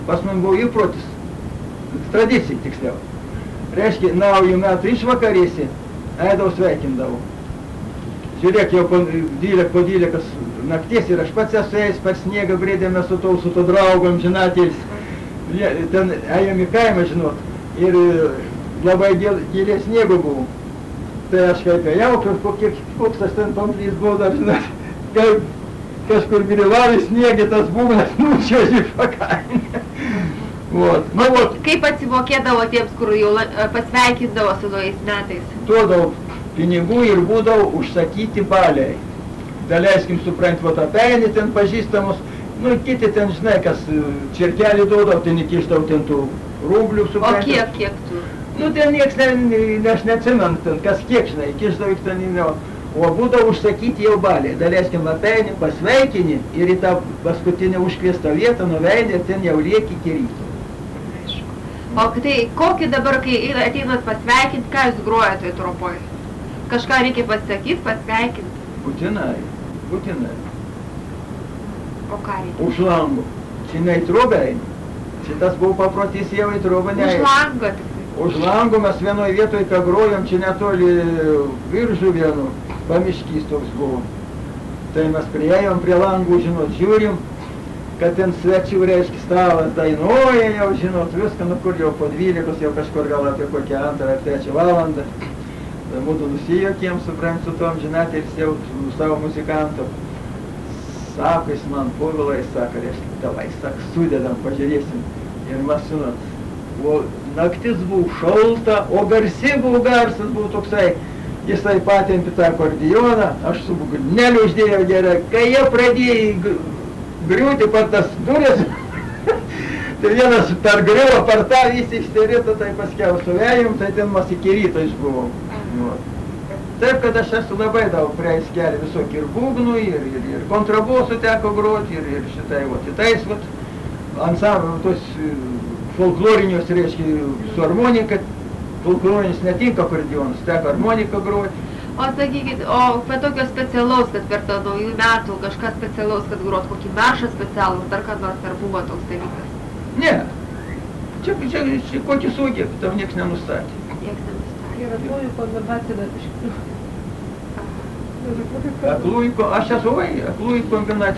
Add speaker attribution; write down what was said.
Speaker 1: Pas man buvo įprotis, tradicija tiksliau. Reiškia, naujų metų išvakarėse eidavau sveikindavau. Žiūrėk, jau po 12 nakties ir aš pats esu eis per sniegą brėdėme su to draugom, žinatėlis. Ten ėjom į kaimą, žinot, ir labai gilė sniego buvo. Tai aš kaip ėjau, koks aš ten pamplys buvo dar, žinot, kaip kažkur grilavį sniegį tas būgnas nučiuožė pakaimę.
Speaker 2: Kaip atsimokėdavo tiems, kur jau pasveikindavo su naujais metais?
Speaker 1: Duodavo pinigų ir būdavo užsakyti baliai. Daleiskim, suprant, apeinį ten pažįstamus, kiti ten, žinai, kas čirkelį duodavo, ten įkišdavo ten tų rublių, suprant.
Speaker 2: O kiek tu?
Speaker 1: Ten nieks, aš neatsimenu, ten kas kiek, žinai, įkišdavo ten, o būdavo užsakyti jau baliai. Daleiskim, apeinį, pasveikinį ir į tą paskutinę užkviestą vietą nuveidė, ten jau lieki iki ryto.
Speaker 2: O tai kokį dabar, kai ateinat pasveikinti, ką jūs grojate toj tropoj? Kažką reikia pasakyti, pasveikinti?
Speaker 1: Būtinai.
Speaker 2: O ką reikia?
Speaker 1: Už lango. Čia ne į trobę eina. Šitas buvo paprotys jau į trobę neeina.
Speaker 2: Už lango tik.
Speaker 1: Už lango mes vienoje vietoje, ką grojom, čia netoli Viržų vienu, pamiškys toks buvo. Tai mes priėjom prie langų, žinot, žiūrim, kad ten svečių, reiškia, stalas dainuoja jau, žinot, viską, kur jau po 12, jau kažkur gal apie kokią 2 ar 3 valandą. Tai mūsų nusijokėm, suprant, su tom žinatėlis jau savo muzikantom. Sako jis man, Povilai, sako, reiškia, davai, sako, sudedam, pažiūrėsim. Ir mes, žinot, naktis buvo šalta, o garsi buvo garsas, buvo toksai, jisai patempė tą akordeoną, aš su būgneliu uždėjau gerai, kai jie pradėjo griūti per tas durės, tai vienas per griuvo, per tą visi išsirito, tai paskiau suvėjom, tai ten mes iki ryto išbuvom. Taip, kad aš esu labai daug prieis kelią visokį ir būgnų, ir kontrabosų teko groti, ir šitai, tais, ansamblių, tos folklorinius, reiškia, su harmonika, folklorinis netinka akordeonas, teko harmoniką groti.
Speaker 2: O sakykit, o tokio specialaus, kad per tą naujų metų kažką specialaus, kad grot kokį maršą specialų, dar kad nors ar buvo toks dalykas?
Speaker 1: Ne. Čia kokį sūkį, tam nieks nenustatė.
Speaker 2: Nieks nenustatė.
Speaker 3: Ir aklųjų kombinacija dar iš kitų.
Speaker 1: Aklųjų kombinacija.